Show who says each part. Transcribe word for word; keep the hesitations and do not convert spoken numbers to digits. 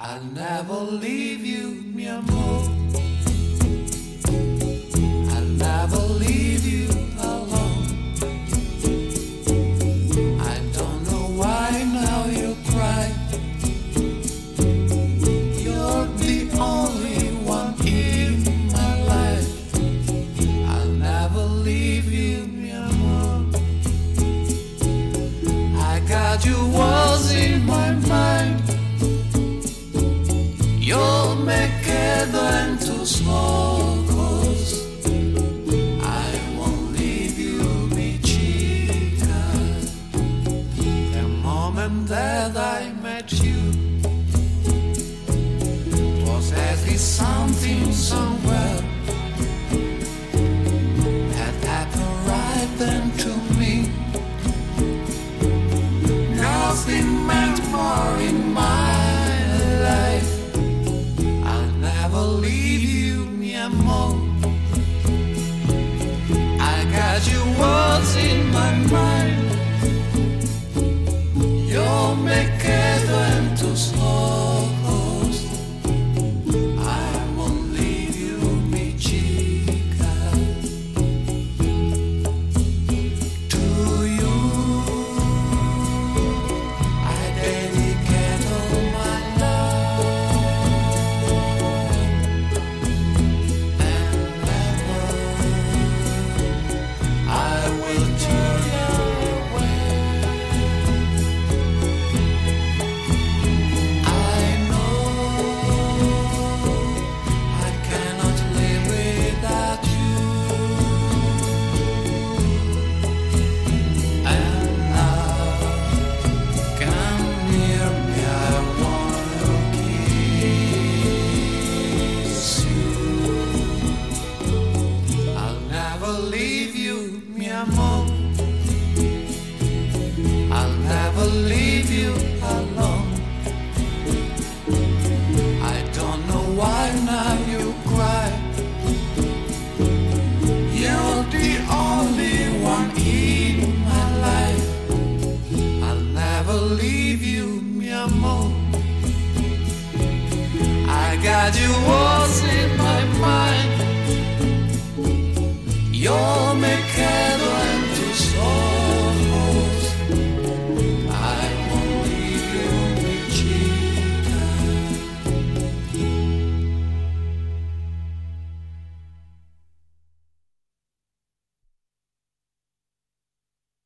Speaker 1: I'll never leave you, mi amor. I'll never leave you alone. I don't know why now you cry. You're the only one in my life. I'll never leave you, mi amor. I got your words in my mind. Yo me quedo en tus ojos. I won't leave you, mi chica. The moment that I met you was as if something somewhere had happened right then to me. Nothing meant more in my life. Never leave you, mi amor. I got your words in my mind. Yo me quedo en tus ojos. I won't leave you, mi chica. To you I dedicate all my love. Leave you, mi amor. I'll never leave you alone. I don't know why now you cry. You're the only one in my life. I'll never leave you, mi amor. I got your words in my mind.